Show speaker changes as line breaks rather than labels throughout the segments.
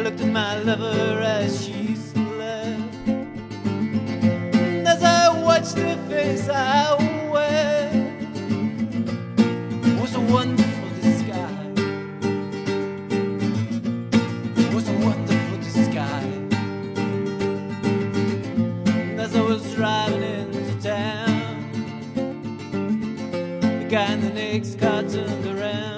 looked at my lover as she slept, and as I watched her face I wept. It was a wonderful disguise. It was a wonderful disguise. And as I was driving into town, the guy in the next car turned around.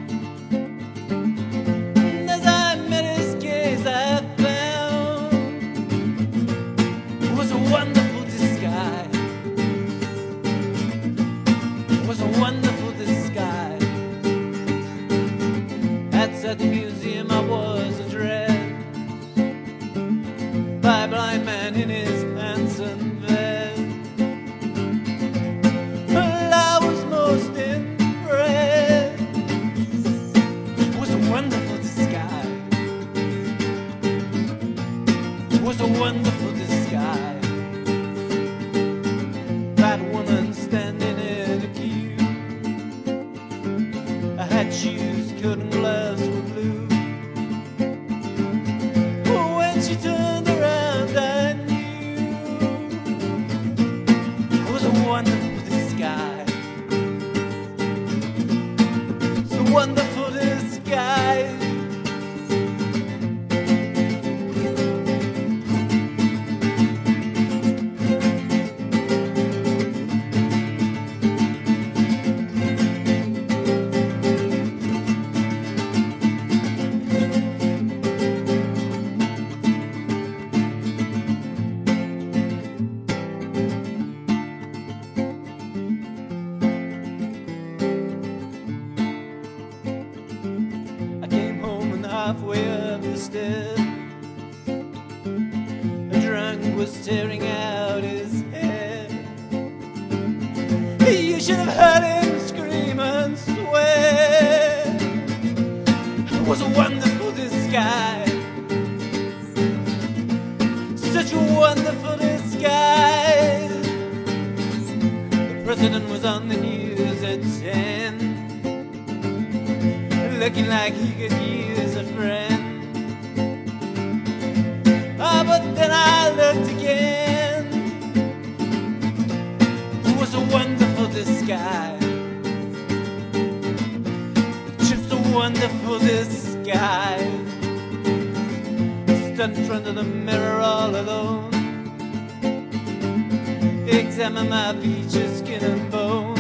Wonderful disguise. At the museum I was addressed by a blind man in his pants and vest. Well, I was most impressed. It was a wonderful disguise. It was a wonderful disguise. That woman standing in a queue, had shoes, coat and gloves were blue. When she turned around I knew it was a wonderful disguise. It's a wonderful disguise. Halfway up the stairs, a drunk was tearing out his hair. You should have heard him scream and swear. It was a wonderful disguise. Such a wonderful disguise. The president was on the news at 10, looking like he could use a friend. But then I looked again. It was a wonderful disguise. Just a wonderful disguise. Stood in front of the mirror all alone, examine my features, skin and bone.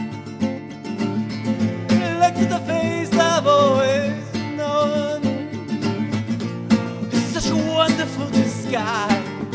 Looked at the face I've always known. It's such a wonderful disguise.